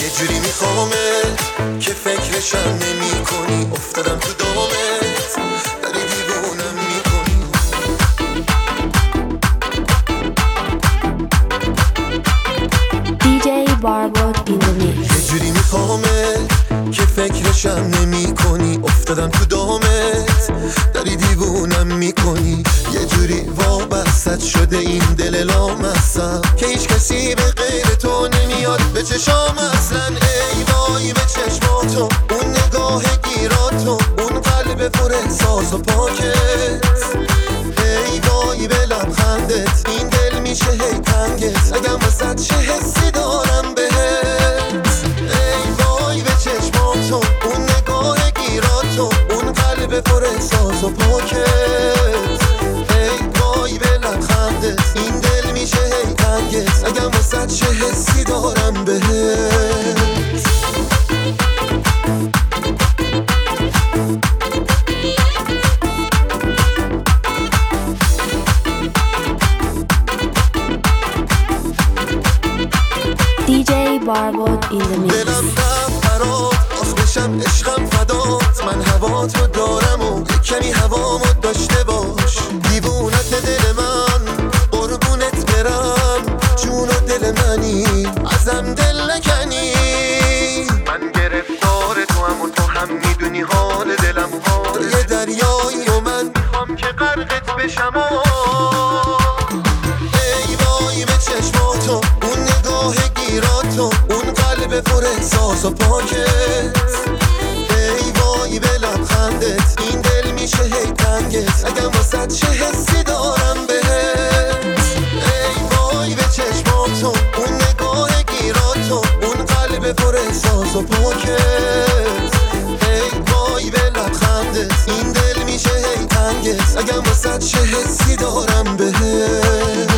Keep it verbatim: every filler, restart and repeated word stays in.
یه جوری میخوامه که فکرشم نمی کنی، افتادم تو دامت داری دیوونم میکنی. دی جی Barbot in the mix. یه جوری میخوامه که فکرشم نمی کنی، افتادم تو دامت داری دیوونم میکنی. یه جوری وابستت شده این دل لامصب که هیچ کسی به غیر تو نمیاد به چشام اصلا. ای وای به چشماتو، اون نگاه گیراتو، اون قلب پر احساس و پاکت. ای وای به لبخندت، این دل میشه هی تنگت اگم واسد چه حسی دارم بهت. ای وای به چشماتو، اون نگاه گیراتو، اون قلب پر احساس و پاکت. ای وای به لبخندت، این دل میشه هی تنگت اگم واسد چه حسی دارم بهت. دی جی Barbot in the mix. دلم رفت برات، آخ بشم عشقم فدات. من هواتو دارم و یک کمی هوامو داشته باش. دیوونت دل من، قربونت برم، جون و دل منی، ازم دل نکنی. من گرفتار تو هم و تو هم میدونی حال دلم حال یه دریایی و من میخوام که غرقت بشم. ای وای به چشماتو، اون نگاه گیراتو، اون قلب پر احساس و پاکت. ای وای به لبخندت، این دل میشه هی تنگت اگم واسد چه حسی دارم بهت. ای وای به چشماتو، اون نگاه گیراتو، اون قلب پر احساس و پاکت. ای وای به لبخندت، این دل میشه هی تنگت اگم واسد چه حسی دارم بهت.